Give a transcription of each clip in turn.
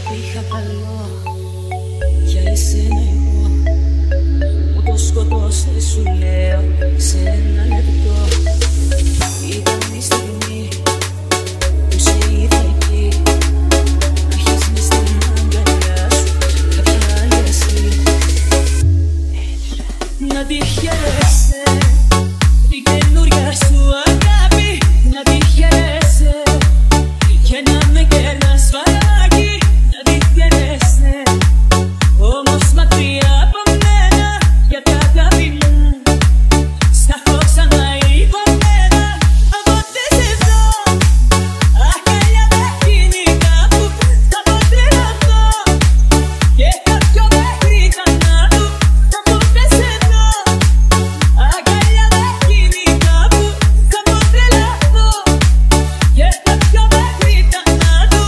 Ό,τι είχα καλό για εσένα εγώ μου το σκοτώσες, σου λέω, σε ένα λεπτό. Ήταν η στιγμή που σε είδα εκεί, να έχεις μες στην αγκαλιά σου κάποια άλλη εσύ. Να τη χαίρεσαι την καινούρια σου αγάπη, να τη χαίρεσαι και να με κερνάς φαράκι. Να τη χαίρεσαι όμως μακριά από μένα, γιατί αγάπη μου στα έχω ξαναϋπομένα. Από τε σε δω αγκαλιά εκείνη κάπου θα πω τρελαθώ και κάποιο μέχρι θανάτου. Από τε σε δω αγκαλιά εκείνη κάπου θα πω τρελαθώ και κάποιο μέχρι θανάτου.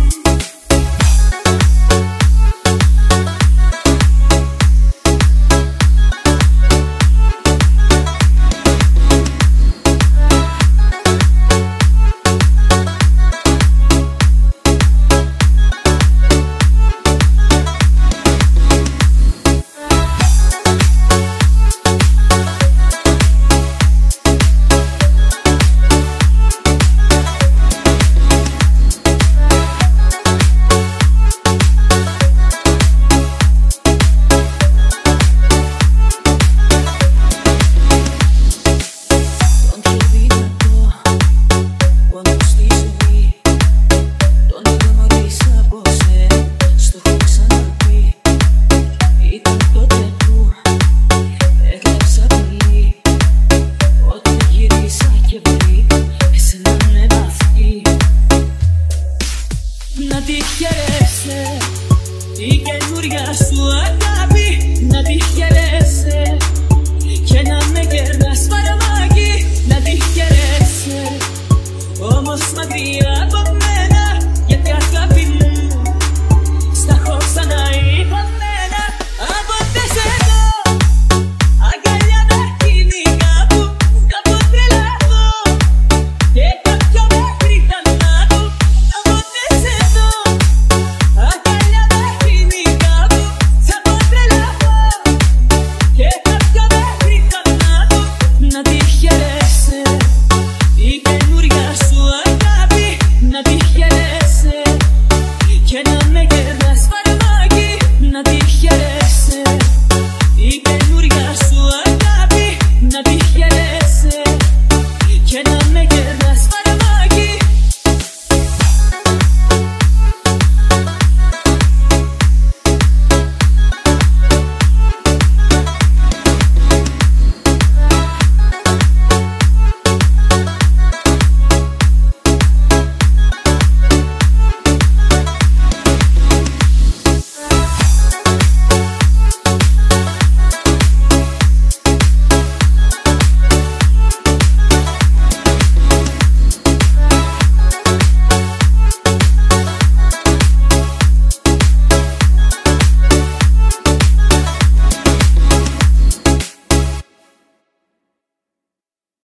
Να τη χαίρεσαι την καινούρια σου αγάπη, να τη χαίρεσαι και να με κερνάς φαρμάκι. Να τη χαίρεσαι όμως μακριά από μένα.